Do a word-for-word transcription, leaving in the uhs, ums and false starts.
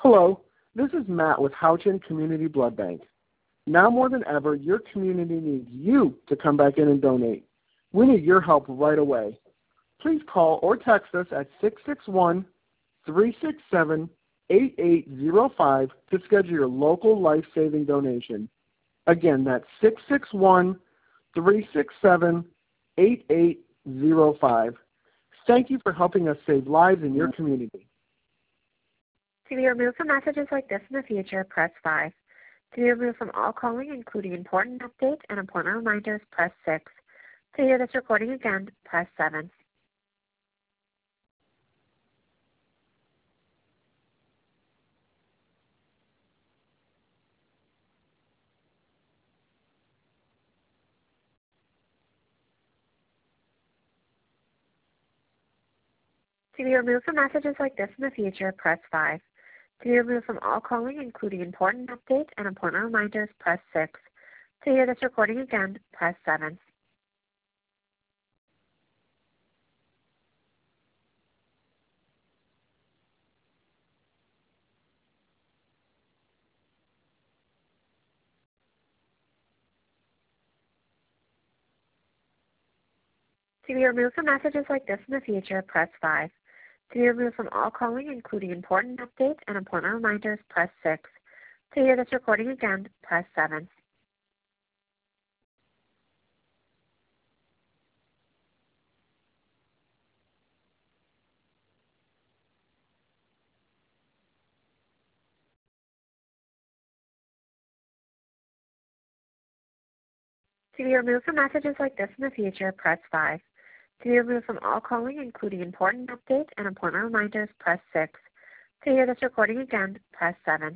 Hello, this is Matt with Houchin Community Blood Bank. Now more than ever, your community needs you to come back in and donate. We need your help right away. Please call or text us at six six one, three six seven, eight eight zero five to schedule your local life-saving donation. Again, that's six six one, three six seven, eight eight zero five. Thank you for helping us save lives in your community. To be removed from messages like this in the future, press five. To be removed from all calling, including important updates and appointment reminders, press six. To hear this recording again, press seven. To be removed from messages like this in the future, press five. To be removed from all calling, including important updates and appointment reminders, press six. To hear this recording again, press seven. To be removed from messages like this in the future, press five. To be removed from all calling, including important updates and appointment reminders, press six. To hear this recording again, press seven. To be removed from messages like this in the future, press five. To be removed from all calling, including important updates and appointment reminders, press six. To hear this recording again, press seven.